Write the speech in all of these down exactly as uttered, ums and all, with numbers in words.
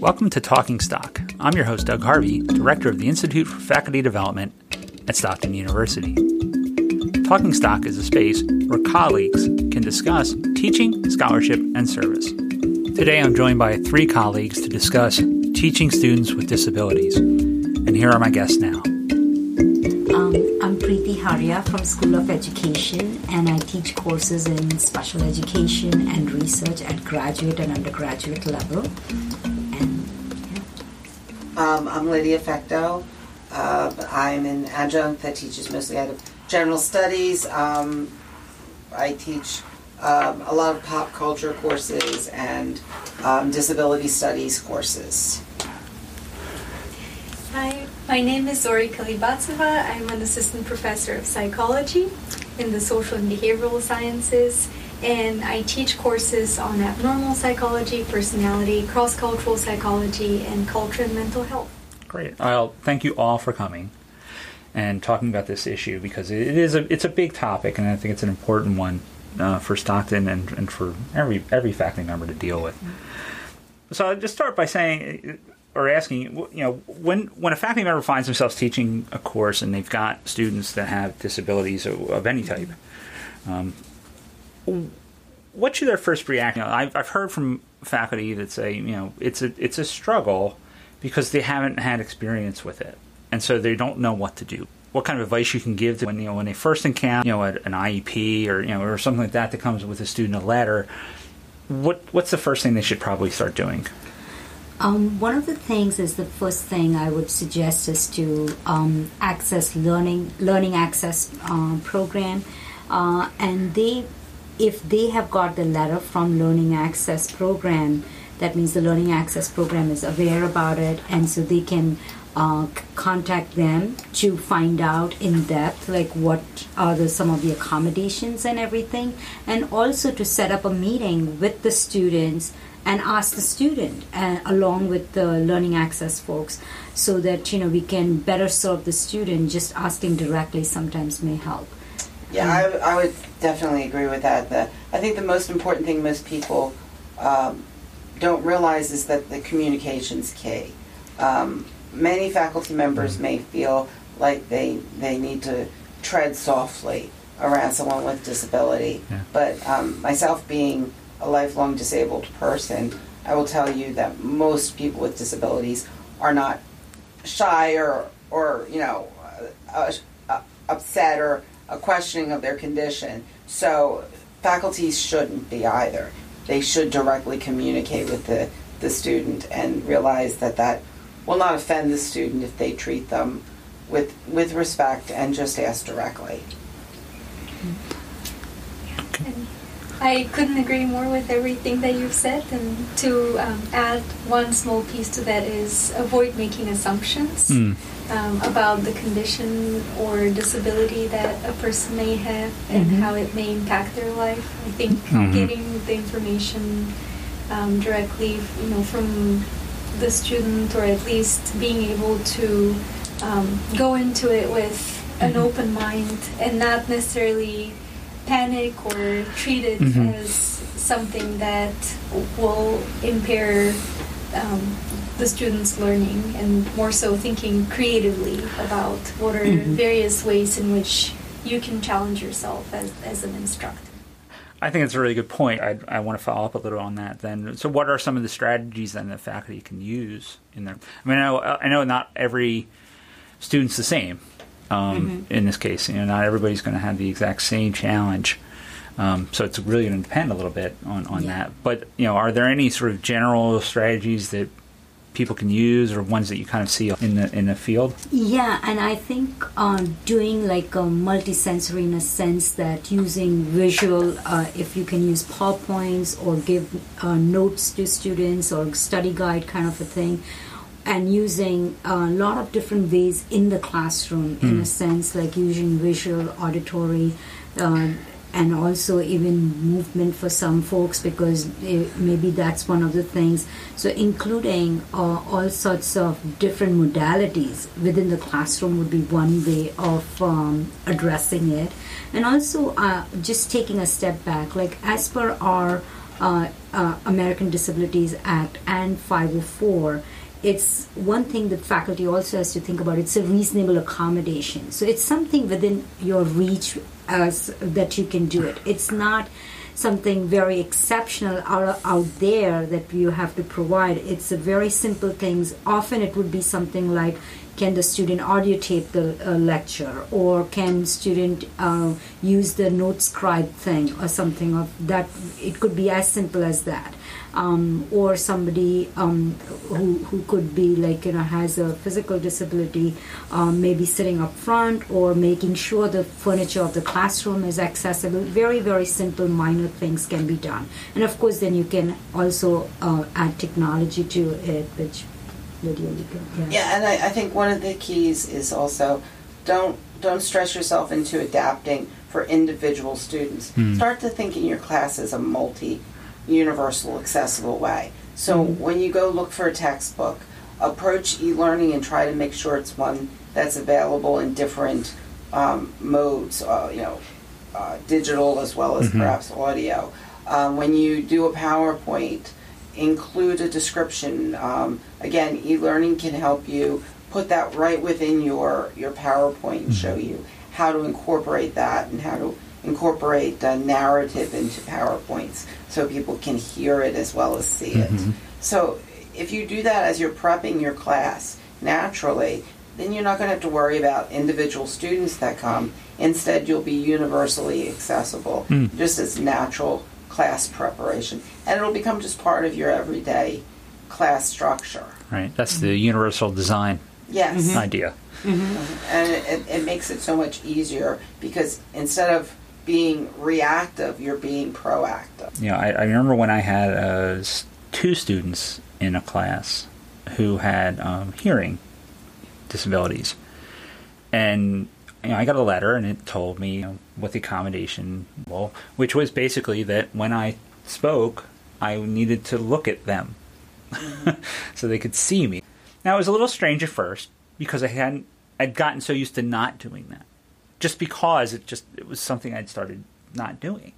Welcome to Talking Stock. I'm your host, Doug Harvey, Director of the Institute for Faculty Development at Stockton University. Talking Stock is a space where colleagues can discuss teaching, scholarship, and service. Today I'm joined by three colleagues to discuss teaching students with disabilities. And here are my guests now. Um, I'm Preeti Haria from School of Education, and I teach courses in special education and research at graduate and undergraduate level. And yeah. um, I'm Lydia Fecto. Uh, I'm an adjunct that teaches mostly out of general studies. Um, I teach um, a lot of pop culture courses and um, disability studies courses. Hi, my name is Zori Kalibatseva. I'm an assistant professor of psychology in the social and behavioral sciences, and I teach courses on abnormal psychology, personality, cross-cultural psychology, and culture and mental health. Great. Well, thank you all for coming and talking about this issue, because it is a it's a big topic, and I think it's an important one uh, for Stockton and, and for every every faculty member to deal with. Mm-hmm. So I'll just start by saying, or asking, you know, when when a faculty member finds themselves teaching a course and they've got students that have disabilities of, of any type, um, what should their first reaction? You know, I've I've heard from faculty that say, you know, it's a it's a struggle because they haven't had experience with it, and so they don't know what to do. What kind of advice you can give to when you know when they first encounter you know an I E P or you know or something like that that comes with a student a letter? What what's the first thing they should probably start doing? Um, one of the things is the first thing I would suggest is to um, access learning learning access uh, program, uh, and they if they have got the letter from learning access program, that means the learning access program is aware about it, and so they can uh, c- contact them to find out in depth like what are the some of the accommodations and everything, and also to set up a meeting with the students and ask the student uh, along with the learning access folks, so that you know we can better serve the student. Just asking directly sometimes may help. Yeah, I, I would definitely agree with that. The, I think the most important thing most people um, don't realize is that the communication's key. Um, many faculty members may feel like they they need to tread softly around someone with disability, yeah. but um, myself being a lifelong disabled person, I will tell you that most people with disabilities are not shy or, or you know, uh, uh, upset or a questioning of their condition. So faculties shouldn't be either. They should directly communicate with the, the student and realize that that will not offend the student if they treat them with with respect and just ask directly. And I couldn't agree more with everything that you've said, and to um, add one small piece to that is avoid making assumptions mm. um, about the condition or disability that a person may have and mm-hmm. how it may impact their life. I think mm-hmm. getting the information um, directly, you know, from the student, or at least being able to um, go into it with mm-hmm. an open mind and not necessarily panic or treat it mm-hmm. as something that will impair um, the student's learning, and more so thinking creatively about what are mm-hmm. various ways in which you can challenge yourself as, as an instructor. I think it's a really good point. I, I want to follow up a little on that then. So what are some of the strategies then that faculty can use in there? I mean, I know, I know not every student's the same. Um, mm-hmm. In this case, you know, not everybody's going to have the exact same challenge, um, so it's really going to depend a little bit on, on yeah. that. But you know, are there any sort of general strategies that people can use, or ones that you kind of see in the in the field? Yeah, and I think uh, doing like a multisensory in a sense that using visual, uh, if you can use PowerPoints or give uh, notes to students or study guide kind of a thing. And using a lot of different ways in the classroom, mm. in a sense, like using visual, auditory, uh, and also even movement for some folks, because it, maybe that's one of the things. So including uh, all sorts of different modalities within the classroom would be one way of um, addressing it. And also uh, just taking a step back, like as per our uh, uh, American Disabilities Act and five oh four, it's one thing that faculty also has to think about. It's a reasonable accommodation. So it's something within your reach as that you can do it. It's not something very exceptional out, out there that you have to provide. It's a very simple things. Often it would be something like, can the student audio tape the uh, lecture, or can student uh, use the note scribe thing or something of that. It could be as simple as that. Um, or somebody um, who, who could be like, you know, has a physical disability, um, maybe sitting up front or making sure the furniture of the classroom is accessible. Very, very simple, minor things can be done. And of course, then you can also uh, add technology to it, which Lydia, you can. Yeah, yeah and I, I think one of the keys is also don't don't stress yourself into adapting for individual students. Mm. Start to think in your class as a multi universal, accessible way. So mm-hmm. when you go look for a textbook, approach e-learning and try to make sure it's one that's available in different um, modes, uh, you know, uh, digital as well as mm-hmm. perhaps audio. Um, when you do a PowerPoint, include a description. Um, again, e-learning can help you put that right within your, your PowerPoint and mm-hmm. show you how to incorporate that and how to incorporate uh, narrative into PowerPoints so people can hear it as well as see it. Mm-hmm. So if you do that as you're prepping your class naturally, then you're not going to have to worry about individual students that come. Instead, you'll be universally accessible, mm. just as natural class preparation. And it'll become just part of your everyday class structure. Right. That's mm-hmm. the universal design yes. mm-hmm. idea. Mm-hmm. And it, it makes it so much easier because instead of being reactive, you're being proactive. You know, I, I remember when I had uh, two students in a class who had um, hearing disabilities, and you know, I got a letter and it told me, you know, what the accommodation, well, which was basically that when I spoke, I needed to look at them mm-hmm. so they could see me. Now it was a little strange at first because I hadn't, I'd gotten so used to not doing that. Just because it just it was something I'd started not doing.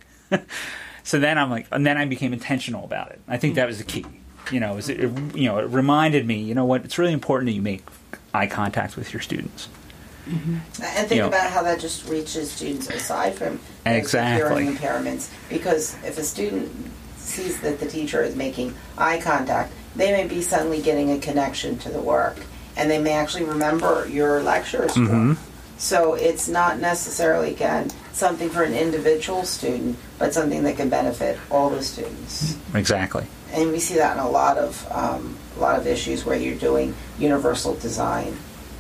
So then I'm like, and then I became intentional about it. I think that was the key. You know, it, it, you know, it reminded me, you know what, it's really important that you make eye contact with your students. Mm-hmm. And think you know, about how that just reaches students aside from exactly. hearing impairments. Because if a student sees that the teacher is making eye contact, they may be suddenly getting a connection to the work, and they may actually remember your lectures. Mm-hmm. So it's not necessarily, again, something for an individual student, but something that can benefit all the students. Exactly. And we see that in a lot of um, a lot of issues where you're doing universal design.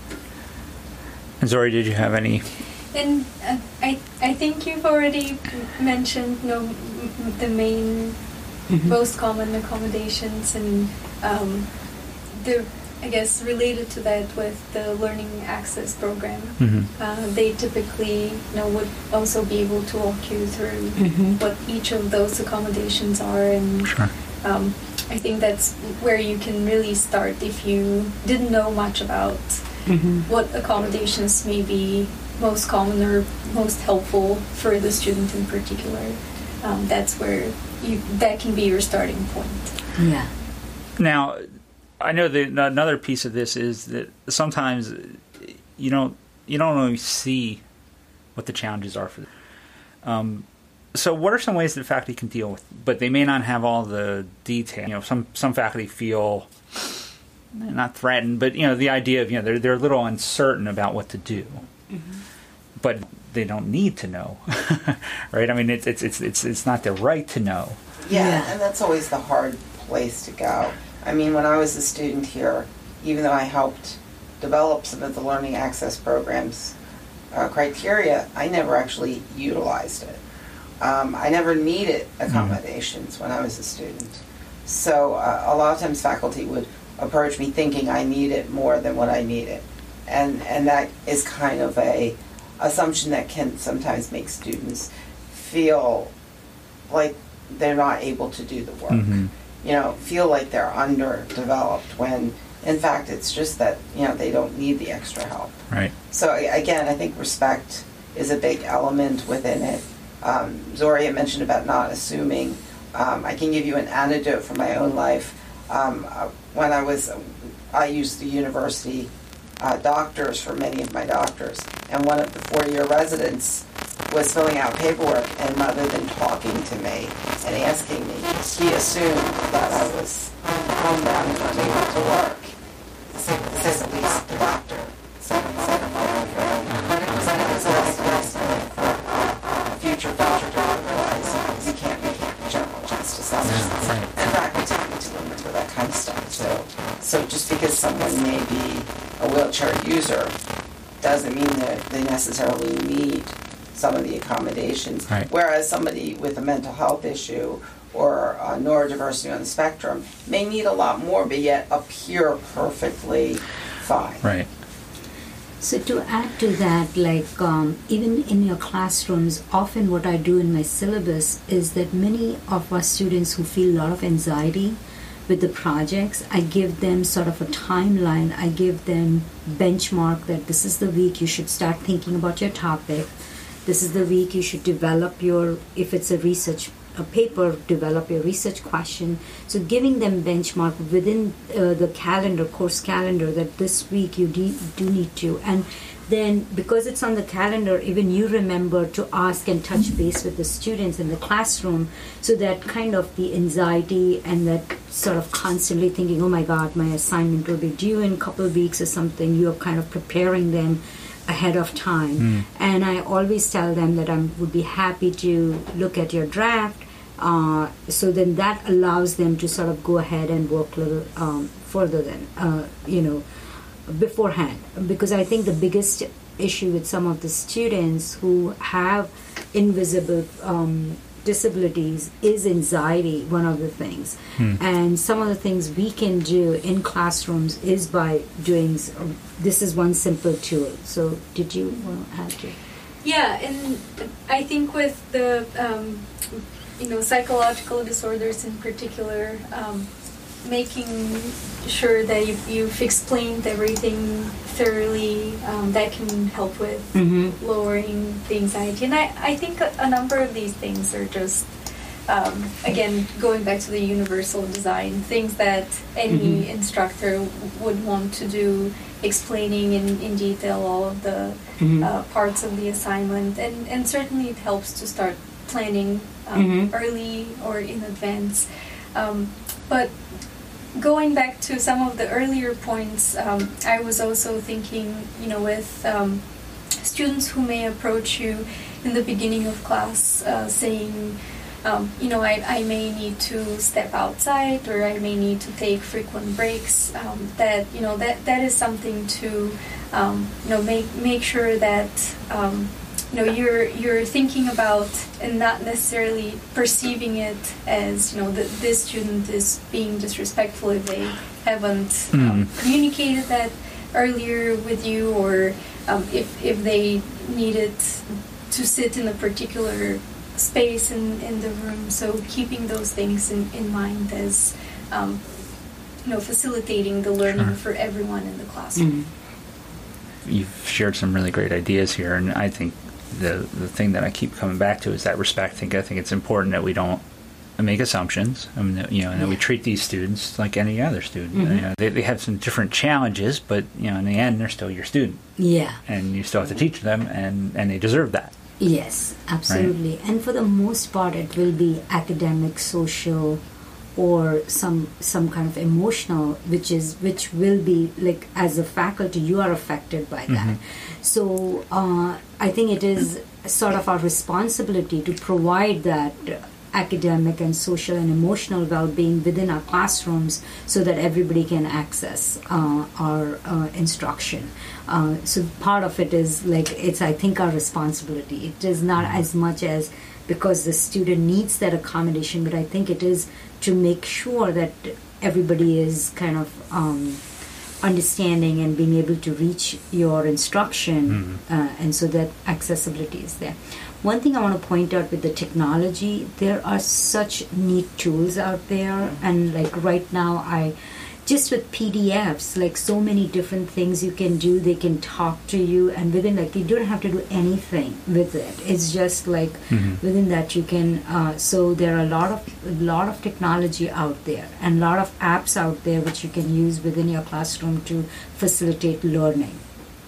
And Zori, did you have any? And uh, I I think you've already mentioned, you know, the main, mm-hmm. most common accommodations, and um, the. I guess related to that with the Learning Access program, mm-hmm. uh, they typically, you know, would also be able to walk you through mm-hmm. what each of those accommodations are, and sure. um, I think that's where you can really start if you didn't know much about mm-hmm. what accommodations may be most common or most helpful for the student in particular. Um, that's where you that can be your starting point. Yeah. Now, I know that another piece of this is that sometimes you don't you don't always see what the challenges are for them. Um, so what are some ways that faculty can deal with, but they may not have all the detail? You know, some some faculty feel not threatened, but you know, the idea of, you know, they're they're a little uncertain about what to do, mm-hmm. but they don't need to know, right? I mean, it's it's it's it's it's not their right to know. Yeah, yeah, and that's always the hard place to go. I mean, when I was a student here, even though I helped develop some of the learning access programs uh, criteria, I never actually utilized it. Um, I never needed accommodations mm-hmm. when I was a student. So uh, a lot of times faculty would approach me thinking I needed more than what I needed. And and that is kind of a assumption that can sometimes make students feel like they're not able to do the work. Mm-hmm. You know, feel like they're underdeveloped when, in fact, it's just that, you know, they don't need the extra help. Right. So, again, I think respect is a big element within it. Um, Zori had mentioned about not assuming Um, I can give you an anecdote from my own life. Um, uh, when I was, I used the university uh, doctors for many of my doctors, and one of the four-year residents was filling out paperwork, and rather than talking to me and asking me, he assumed that I was homebound and unable to work. This is at least the doctor. So instead of my boyfriend, because I was asked for future doctor to realize you can't be general justice officers. Right. In fact, we take me to limit for that kind of stuff. So, so just because someone may be a wheelchair user doesn't mean that they necessarily need some of the accommodations. Right. Whereas somebody with a mental health issue or uh, neurodiversity on the spectrum may need a lot more, but yet appear perfectly fine. Right. So to add to that, like um, even in your classrooms, often what I do in my syllabus is that many of our students who feel a lot of anxiety with the projects, I give them sort of a timeline. I give them benchmark that this is the week you should start thinking about your topic. This is the week you should develop your, if it's a research a paper, develop your research question. So giving them benchmark within uh, the calendar, course calendar, that this week you de- do need to. And then because it's on the calendar, even you remember to ask and touch base with the students in the classroom, so that kind of the anxiety and that sort of constantly thinking, oh my God, my assignment will be due in a couple of weeks or something, you're kind of preparing them ahead of time. Mm. And I always tell them that I would be happy to look at your draft. Uh, so then that allows them to sort of go ahead and work a little um, further than, uh, you know, beforehand. Because I think the biggest issue with some of the students who have invisible um, disabilities is anxiety, one of the things. Hmm. And some of the things we can do in classrooms is by doing, this is one simple tool. So did you want to add to it? Yeah, and I think with the, um, you know, psychological disorders in particular, um, making sure that you, you've explained everything thoroughly, um, that can help with mm-hmm. lowering the anxiety. And I, I think a, a number of these things are just, um, again, going back to the universal design, things that any mm-hmm. instructor w- would want to do, explaining in, in detail all of the mm-hmm. uh, parts of the assignment. And, and certainly it helps to start planning um, mm-hmm. early or in advance. Um, but going back to some of the earlier points, um, I was also thinking, you know, with um, students who may approach you in the beginning of class uh, saying, um, you know, I, I may need to step outside, or I may need to take frequent breaks, um, that, you know, that, that is something to, um, you know, make make sure that, um, you know, you're you're thinking about and not necessarily perceiving it as, you know, that this student is being disrespectful if they haven't mm. um, communicated that earlier with you, or um, if if they needed to sit in a particular space in, in the room. So keeping those things in, in mind as, um, you know, facilitating the learning sure. for everyone in the classroom. Mm. You've shared some really great ideas here, and I think the the thing that I keep coming back to is that respect. I think I think it's important that we don't make assumptions. I mean, you know, and that we treat these students like any other student. Mm-hmm. You know, they they have some different challenges, but you know, in the end, they're still your student. Yeah, and you still have to teach them, and and they deserve that. Yes, absolutely. Right? And for the most part, it will be academic, social, or some some kind of emotional, which is which will be like, as a faculty, you are affected by that. Mm-hmm. So uh, I think it is sort of our responsibility to provide that academic and social and emotional well-being within our classrooms, so that everybody can access uh, our uh, instruction. Uh, so part of it is like, it's, I think, our responsibility. It is not as much as because the student needs that accommodation, but I think it is to make sure that everybody is kind of um, understanding and being able to reach your instruction, mm-hmm. uh, and so that accessibility is there. One thing I want to point out with the technology, there are such neat tools out there, and like right now I just with P D Fs, like so many different things you can do. They can talk to you, and within like you don't have to do anything with it. It's just like mm-hmm. within that you can. Uh, so there are a lot of a lot of technology out there, and a lot of apps out there which you can use within your classroom to facilitate learning.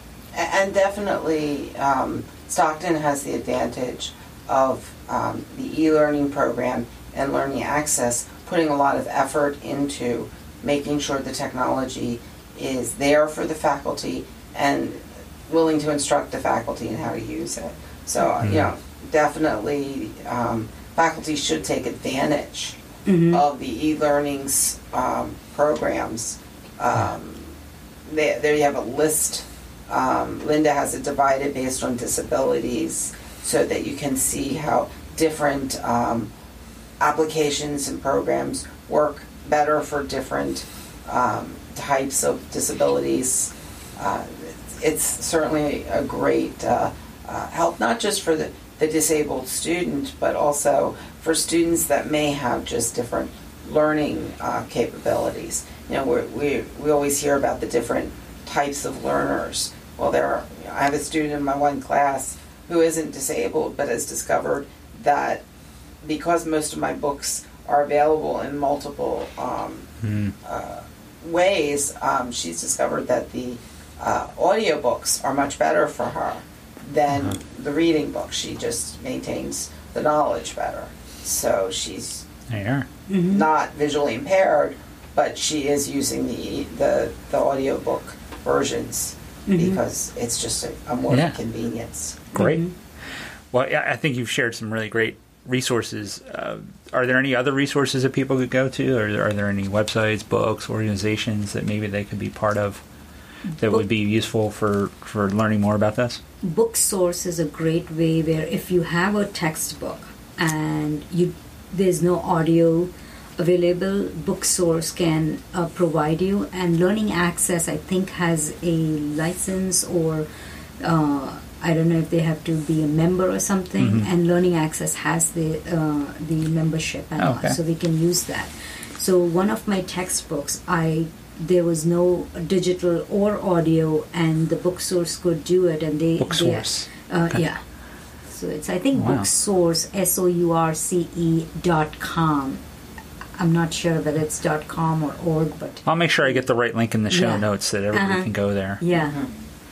And definitely, um, Stockton has the advantage of um, the e-learning program and Learning Access putting a lot of effort into making sure the technology is there for the faculty and willing to instruct the faculty in how to use it. So, mm-hmm. you know, definitely um, faculty should take advantage mm-hmm. of the e-learnings um, programs. Um, they, there you have a list. Um, Linda has it divided based on disabilities so that you can see how different um, applications and programs work better for different um, types of disabilities. Uh, it's certainly a great uh, uh, help, not just for the, the disabled student, but also for students that may have just different learning uh, capabilities. You know, we're, we we always hear about the different types of learners. Well, there are, you know, I have a student in my one class who isn't disabled, but has discovered that because most of my books are available in multiple um, mm. uh, ways, um, she's discovered that the uh, audiobooks are much better for her than mm-hmm. the reading books. She just maintains the knowledge better. So she's there. Mm-hmm. not visually impaired, but she is using the the, the audiobook versions mm-hmm. because it's just a, a more yeah. convenience. Great. Mm-hmm. Well, yeah, I think you've shared some really great resources. Uh, are there any other resources that people could go to, or are there any websites, books, organizations that maybe they could be part of that Book, would be useful for, for learning more about this? Booksource is a great way where if you have a textbook and you there's no audio available, Booksource can uh, provide you, and Learning Access I think has a license or uh, I don't know if they have to be a member or something, mm-hmm. and Learning Access has the uh, the membership and oh, okay. all, so we can use that. So one of my textbooks, I there was no digital or audio, and the Booksource could do it, and they Booksource, they, uh, okay. yeah. So it's I think wow. Booksource S O U R C E dot com. I'm not sure whether it's dot com or org, but I'll make sure I get the right link in the show yeah. notes that everybody uh-huh. can go there. Yeah. Mm-hmm.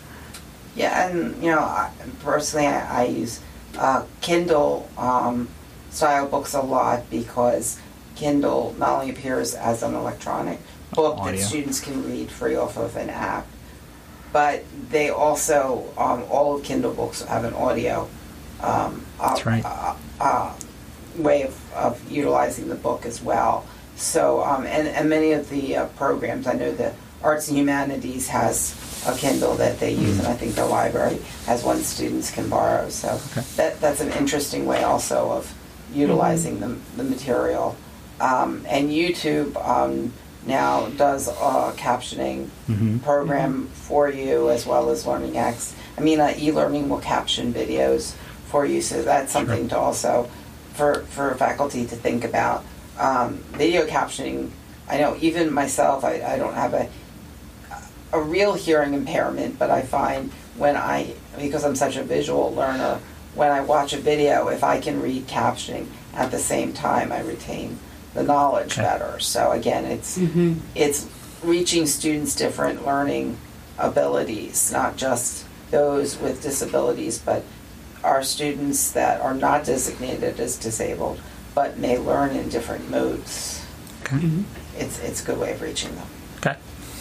Yeah, and you know, I, personally, I, I use uh, Kindle um, style books a lot because Kindle not only appears as an electronic book Audio. that students can read free off of an app, but they also um, all of Kindle books have an audio um, That's uh, right. uh, uh, way of, of utilizing the book as well. So, um, and, and many of the uh, programs, I know the Arts and Humanities has a Kindle that they use, and I think the library has one students can borrow. So okay. that that's an interesting way also of utilizing mm-hmm. the, the material. Um, and YouTube um, now does a captioning mm-hmm. program for you, as well as Learning X. I mean, uh, e-learning will caption videos for you, so that's something sure. to also for for faculty to think about. Um, video captioning, I know even myself, I, I don't have a a real hearing impairment, but I find when I, because I'm such a visual learner, when I watch a video, if I can read captioning at the same time, I retain the knowledge okay. better. So again, it's mm-hmm. it's reaching students' different learning abilities, not just those with disabilities, but our students that are not designated as disabled, but may learn in different modes. Okay. Mm-hmm. It's it's a good way of reaching them. Okay.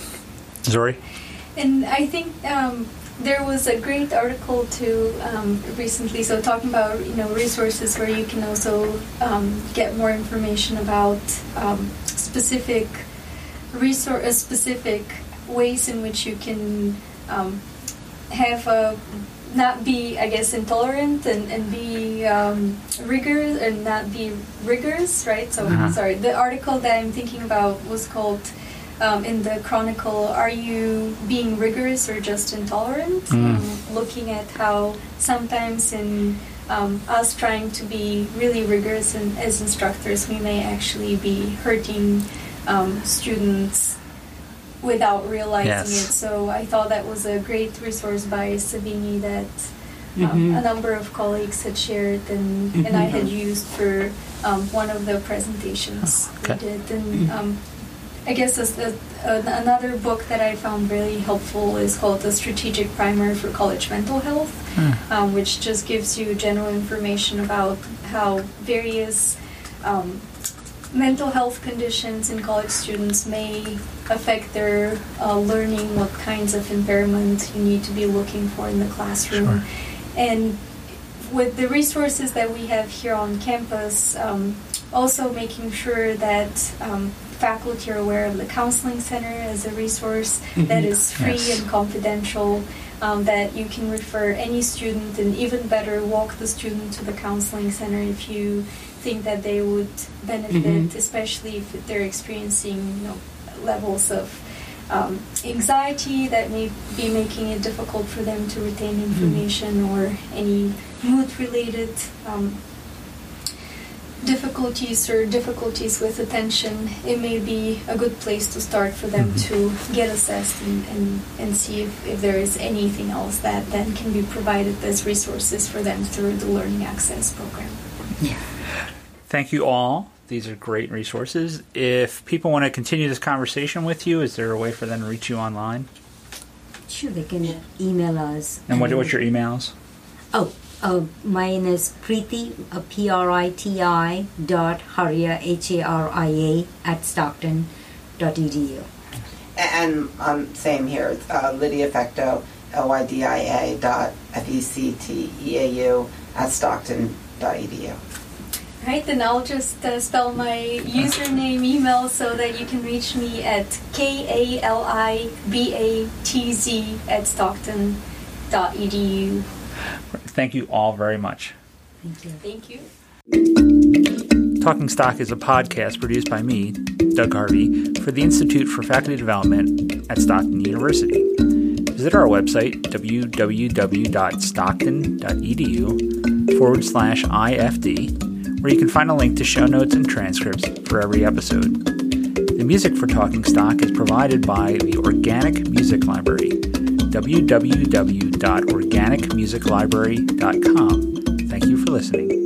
Zori? And I think um, there was a great article too um, recently, so talking about, you know, resources where you can also um, get more information about um, specific resource, uh, specific ways in which you can um, have a not be, I guess, intolerant and, and be um, rigorous and not be rigorous, right? So, uh-huh. sorry, the article that I'm thinking about was called, um, in the Chronicle, Are You Being Rigorous or Just Intolerant? Mm. Um, looking at how sometimes in um, us trying to be really rigorous and as instructors, we may actually be hurting um, students' without realizing Yes. it. So I thought that was a great resource by Savini that um, Mhm. a number of colleagues had shared and, and I had used for um, one of the presentations Oh, okay. we did. And um, I guess this, the, uh, another book that I found really helpful is called The Strategic Primer for College Mental Health, Hmm. um, which just gives you general information about how various um, mental health conditions in college students may affect their uh, learning, what kinds of impairment you need to be looking for in the classroom. Sure. And with the resources that we have here on campus, um, also making sure that um, faculty are aware of the Counseling Center as a resource that is free Yes. and confidential, um, that you can refer any student, and even better, walk the student to the Counseling Center if you think that they would benefit, Mhm. especially if they're experiencing, you know, levels of um, anxiety that may be making it difficult for them to retain information, or any mood-related um, difficulties or difficulties with attention. It may be a good place to start for them Mhm. to get assessed and, and, and see if, if there is anything else that then can be provided as resources for them through the Learning Access program. Yeah. Thank you all. These are great resources. If people want to continue this conversation with you, is there a way for them to reach you online? Sure, they can email us. And what, what's your emails? Oh, uh, mine is Preeti, uh, P R I T I dot Haria, H A R I A, at stockton dot e d u. And um, same here, it's, uh, Lydia Fecto, L Y D I A dot F E C T E A U at stockton dot e d u. All right, then I'll just uh, spell my username, email, so that you can reach me at K A L I B A T Z at stockton dot e d u. Thank you all very much. Thank you. Thank you. Talking Stock is a podcast produced by me, Doug Harvey, for the Institute for Faculty Development at Stockton University. Visit our website, w w w dot stockton dot e d u forward slash I F D, where you can find a link to show notes and transcripts for every episode. The music for Talking Stock is provided by the Organic Music Library, w w w dot organic music library dot com. Thank you for listening.